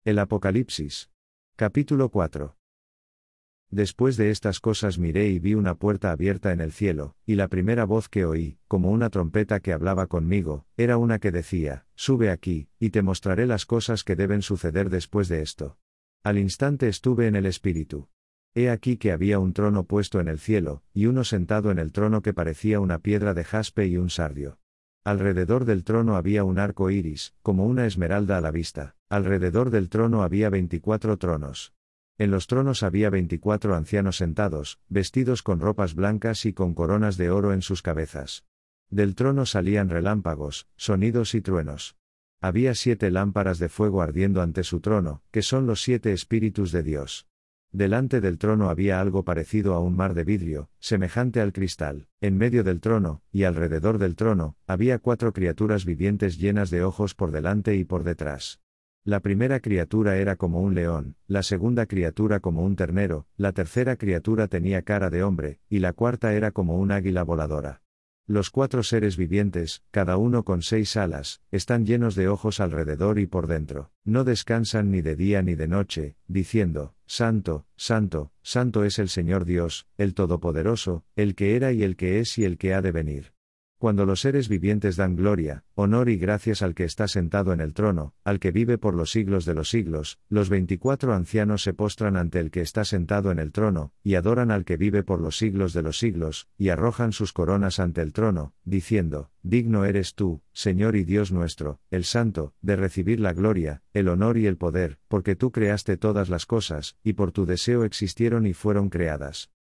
El Apocalipsis. Capítulo 4. Después de estas cosas miré y vi una puerta abierta en el cielo, y la primera voz que oí, como una trompeta que hablaba conmigo, era una que decía: Sube aquí, y te mostraré las cosas que deben suceder después de esto. Al instante estuve en el Espíritu. He aquí que había un trono puesto en el cielo, y uno sentado en el trono que parecía una piedra de jaspe y un sardio. Alrededor del trono había un arco iris, como una esmeralda a la vista. Alrededor del trono había 24 tronos. En los tronos había 24 ancianos sentados, vestidos con ropas blancas y con coronas de oro en sus cabezas. Del trono salían relámpagos, sonidos y truenos. Había 7 lámparas de fuego ardiendo ante su trono, que son los 7 espíritus de Dios. Delante del trono había algo parecido a un mar de vidrio, semejante al cristal. En medio del trono, y alrededor del trono, había 4 criaturas vivientes llenas de ojos por delante y por detrás. La primera criatura era como un león, la segunda criatura como un ternero, la tercera criatura tenía cara de hombre, y la cuarta era como un águila voladora. Los 4 seres vivientes, cada uno con 6 alas, están llenos de ojos alrededor y por dentro. No descansan ni de día ni de noche, diciendo: Santo, Santo, Santo es el Señor Dios, el Todopoderoso, el que era y el que es y el que ha de venir. Cuando los seres vivientes dan gloria, honor y gracias al que está sentado en el trono, al que vive por los siglos de los siglos, los 24 ancianos se postran ante el que está sentado en el trono, y adoran al que vive por los siglos de los siglos, y arrojan sus coronas ante el trono, diciendo: Digno eres tú, Señor y Dios nuestro, el Santo, de recibir la gloria, el honor y el poder, porque tú creaste todas las cosas, y por tu deseo existieron y fueron creadas.